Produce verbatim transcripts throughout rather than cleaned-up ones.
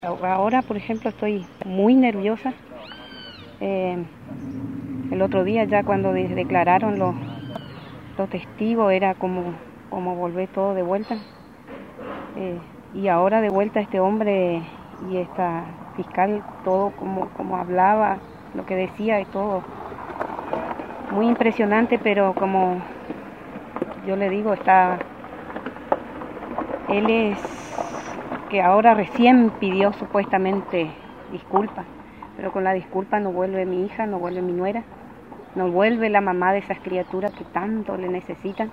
Ahora, por ejemplo, estoy muy nerviosa. Eh, el otro día ya cuando de- declararon los, los testigos era como, como volver todo de vuelta. Eh, y ahora de vuelta este hombre y esta fiscal, todo como, como hablaba, lo que decía y todo. Muy impresionante, pero como yo le digo, está, él es que ahora recién pidió supuestamente disculpas, pero con la disculpa no vuelve mi hija, no vuelve mi nuera, no vuelve la mamá de esas criaturas que tanto le necesitan.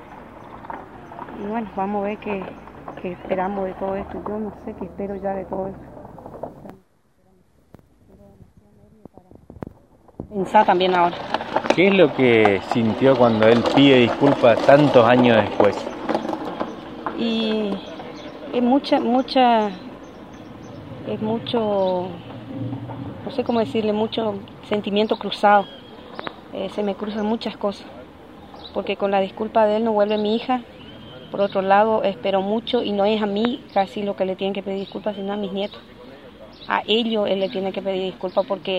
Y bueno, vamos a ver qué, qué esperamos de todo esto. Yo no sé qué espero ya de todo esto. Pensar también ahora. ¿Qué es lo que sintió cuando él pide disculpas tantos años después? Y es mucha, mucha, es mucho, no sé cómo decirle, mucho sentimiento cruzado. Eh, se me cruzan muchas cosas, porque con la disculpa de él no vuelve mi hija. Por otro lado, espero mucho, y no es a mí casi lo que le tienen que pedir disculpas, sino a mis nietos. A ellos él le tiene que pedir disculpas, porque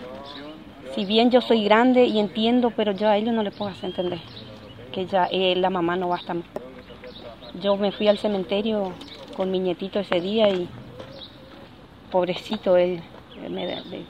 si bien yo soy grande y entiendo, pero yo a ellos no les puedo hacer entender que ya eh, la mamá no va a estar. Yo me fui al cementerio con mi nietito ese día y pobrecito él, él me, de, de,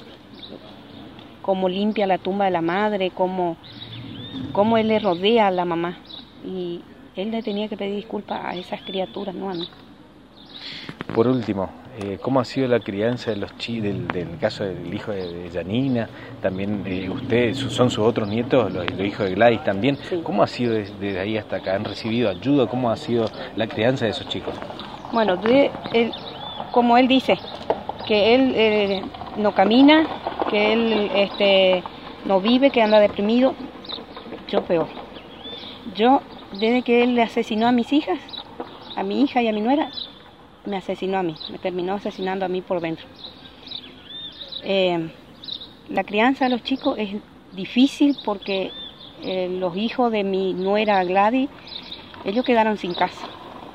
cómo limpia la tumba de la madre, cómo, cómo él le rodea a la mamá. Y él le tenía que pedir disculpas a esas criaturas, no a mí. Por último, eh, ¿cómo ha sido la crianza de los chi del, del caso del hijo de, de Yanina? También eh, ustedes son sus otros nietos, los, los hijos de Gladys también. Sí. ¿Cómo ha sido desde, desde ahí hasta acá? ¿Han recibido ayuda? ¿Cómo ha sido la crianza de esos chicos? Bueno, de, él, como él dice, que él eh, no camina, que él este, no vive, que anda deprimido, yo peor. Yo, desde que él le asesinó a mis hijas, a mi hija y a mi nuera, me asesinó a mí, me terminó asesinando a mí por dentro. Eh, la crianza de los chicos es difícil porque eh, los hijos de mi nuera Gladys, ellos quedaron sin casa.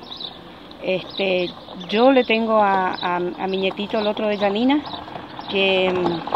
Este, yo le tengo a, a, a mi nietito, el otro de Yanina, que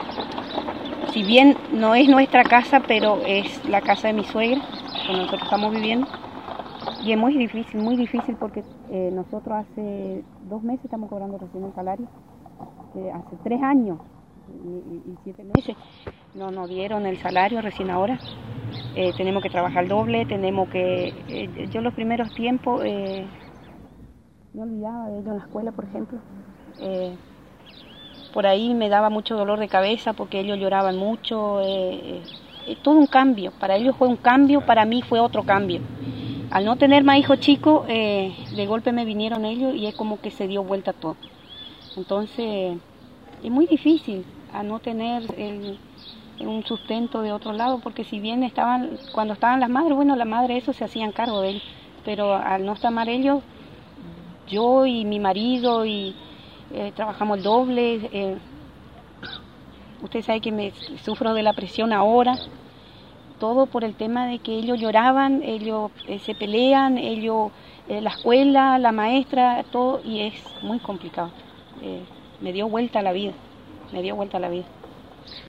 si bien no es nuestra casa, pero es la casa de mi suegra, donde nosotros estamos viviendo. Y es muy difícil, muy difícil porque eh, nosotros hace dos meses estamos cobrando recién el salario, eh, hace tres años y, y, y siete meses no nos dieron el salario recién ahora. Eh, tenemos que trabajar doble, tenemos que, eh, yo los primeros tiempos eh, me olvidaba de ellos en la escuela, por ejemplo. Eh, por ahí me daba mucho dolor de cabeza porque ellos lloraban mucho, eh, eh, todo un cambio, para ellos fue un cambio, para mí fue otro cambio. Al no tener más hijos chicos, eh, de golpe me vinieron ellos y es como que se dio vuelta todo. Entonces, es muy difícil a no tener el, un sustento de otro lado, porque si bien estaban, cuando estaban las madres, bueno, las madres eso se hacían cargo de ellos, pero al no estar ellos, yo y mi marido y eh, trabajamos el doble. Eh, usted sabe que me sufro de la presión ahora. Todo por el tema de que ellos lloraban, ellos eh, se pelean, ellos, eh, la escuela, la maestra, todo, y es muy complicado. Eh, me dio vuelta a la vida, me dio vuelta a la vida.